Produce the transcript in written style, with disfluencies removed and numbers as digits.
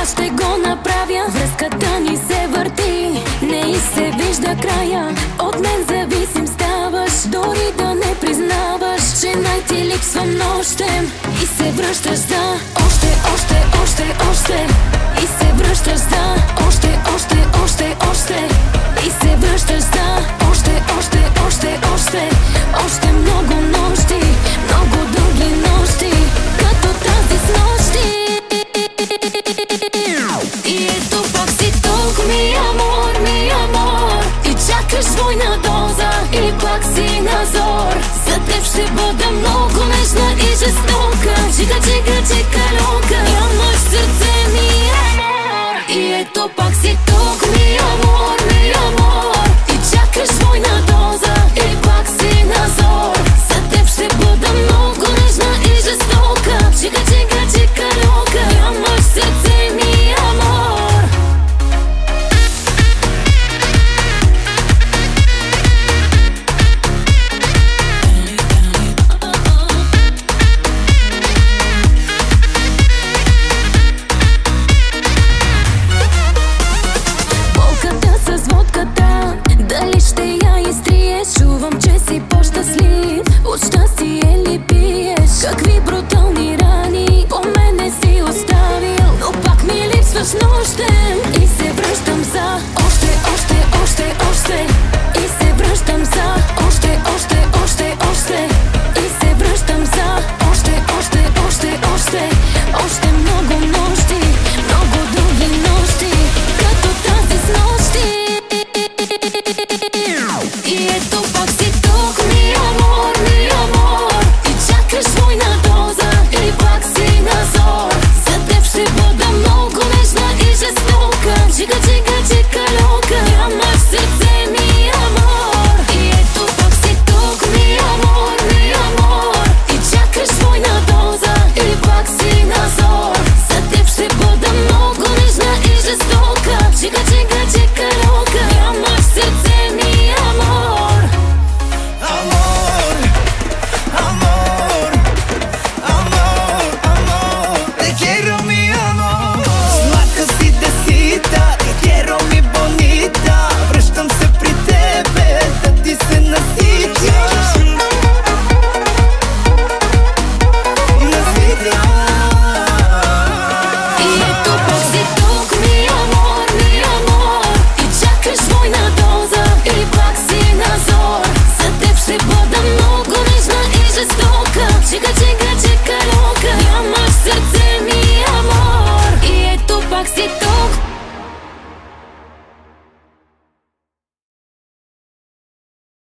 ще го направя. Връзката ни се върти, не и се вижда края. От мен зависим ставаш, дори да не признаваш, че най-ти липсвам нощем. И се връщаш за още, още, още, още. И се връщаш за още, още, още, още. И се връщаш за още, още, още, още. Още много нощи, много дълги нощи, като тази с нощи. И ето пак си тук, ми амор, и чакаш двойна доза, и пак си на зор. За теб ще бъда много нежна и жестока. Чика, чика, чика, лока, нямаш сърце, ми амор. И ето пак си тук, ми амор, и чакаш двойна доза, и пак си на зор. За теб ще бъда много нежна и жестока. Чика, чика, чика, лока, нямаш сърце, ми амор. Болката с водката, дали ще я изтриеш? Чувам, че си по-щастлив, от щастие ли пиеш? Какви брутални рани по мене си оставил, но пак ми липсваш нощем. И се връщам за още, още, още, още. И се връщам за още, още, още, още. И се връщам за още, още, още, още. Още много нощи, много дълги нощи, като тази с нощи. И ето пак си тук, ми амор, и чакаш двойна доза, и пак си на зор. За теб ще бъда много нежна и жестока. Чика, чика, чика, лока, нямаш сърце, ми амор. И ето пак си тук, ми амор, и чакаш двойна доза, и пак си на зор. За теб ще бъда много нежна и жестока. Чика, чика, чика, лока, нямаш сърце, ми амор. Amor, amor, amor, amor. Te quiero, mi amor. Slatка си десита, te quiero, mi bonita. Връщам се при тебе, да ти се наситя. И ето пак си тук, ми амор, и чакаш двойна доза, и пак си на зор. За теб ще бъда